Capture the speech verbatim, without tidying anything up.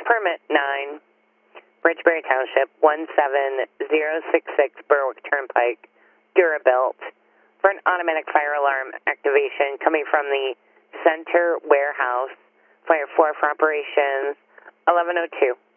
Permit nine, Bridgebury Township, one seven zero six six Berwick Turnpike, Durabuilt, for an automatic fire alarm activation coming from the Center Warehouse, Fire four for operations, eleven oh two.